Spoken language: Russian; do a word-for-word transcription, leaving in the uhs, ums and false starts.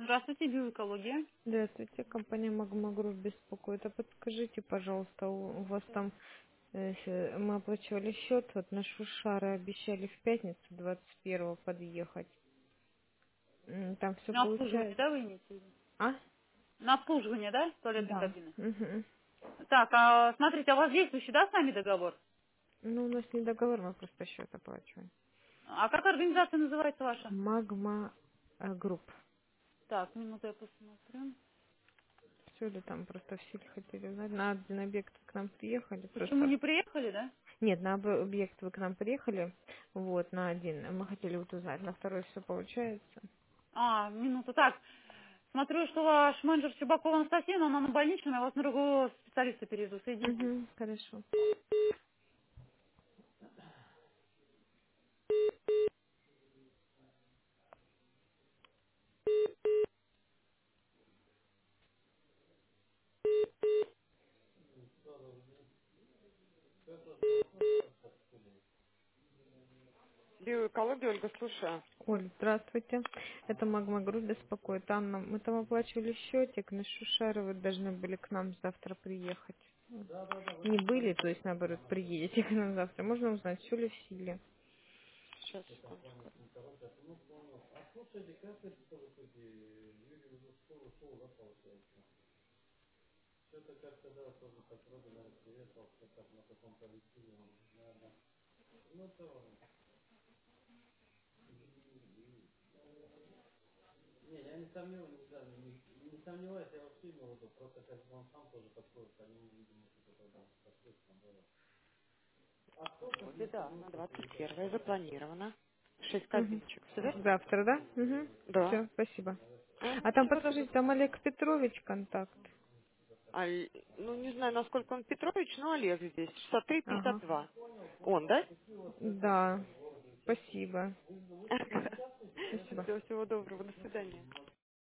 Здравствуйте, биоэкология. Здравствуйте, компания Магма Групп беспокоит. А подскажите, пожалуйста, у у вас там э, с- мы оплачивали счет, вот на Шушары обещали в пятницу двадцать первого подъехать. М, Там все На обслуживание, получается. да, вы имеете в виду? А? На обслуживание, да, туалетной Да. кабины? Мгм. Так, а смотрите, а у вас действующий, да, с нами договор? Ну, у нас не договор, мы просто счет оплачиваем. А как организация называется ваша? Магма э, Групп. Так, минуту я посмотрю. Все ли там просто все ли хотели узнать? На один объект вы к нам приехали, Почему просто. не приехали, да? Нет, на об- объект вы к нам приехали, вот, на один. Мы хотели вот узнать, на второй все получается. А, минуту. Так, смотрю, что ваш менеджер Чебакова Анастасия, но она на больничном, я вас на другого специалиста переведу. Соедините. Угу, хорошо. Биоэкология, Ольга, слушаю. Оль, здравствуйте. Это Магма Групп беспокоит. Анна, мы там оплачивали счетик, на Шушаровы должны были к нам завтра приехать. Не были, то есть наоборот, приедете к нам завтра. Можно узнать, все ли в силе? Сейчас, секундочку. Беда, на двадцать первое запланировано. Шесть Угу. кабиночек. Все верно? Завтра, да? Угу. Да. Все, спасибо. Ага, А там, всего доброго. подскажите, там Олег Петрович контакт? А, л- ну, не знаю, насколько он Петрович, но Олег здесь. шестьдесят три пятьдесят Ага. два. Он, да? Да, спасибо. Спасибо. Все, всего доброго. До свидания.